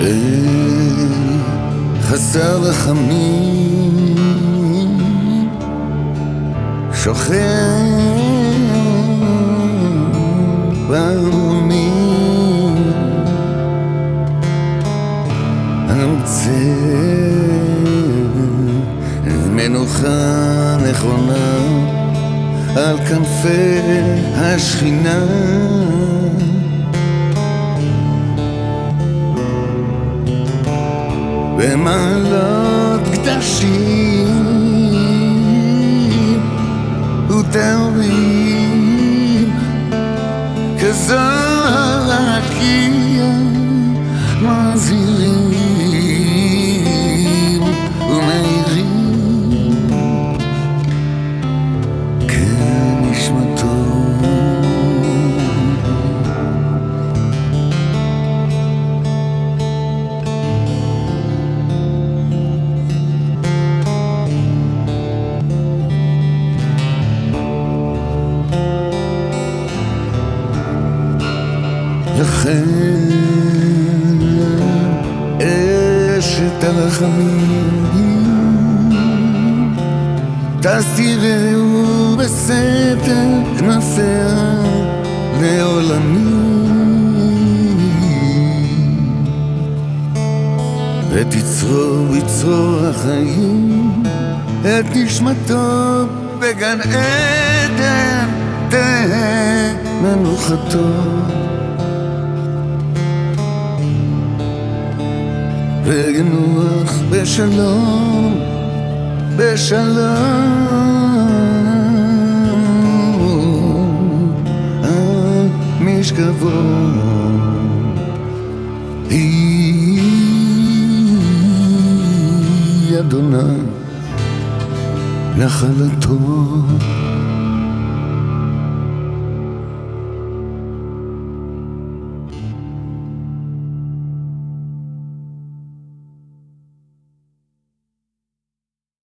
חסר רחמים שוכן במרומים אני רוצה מנוחה נכונה על כנפי השכינה במעלות קדשים ותאורים כזוהר הרקיע מזהירים ומאירים כנשמתו לכן אשת הרחמים תסירהו בסתר כנפיה לעולמים ותצרור יצרור החיים את נשמתו בגן עדן תהא מנוחתו ונוח בשלום, בשלום על משכבו היא אדוני נחלתו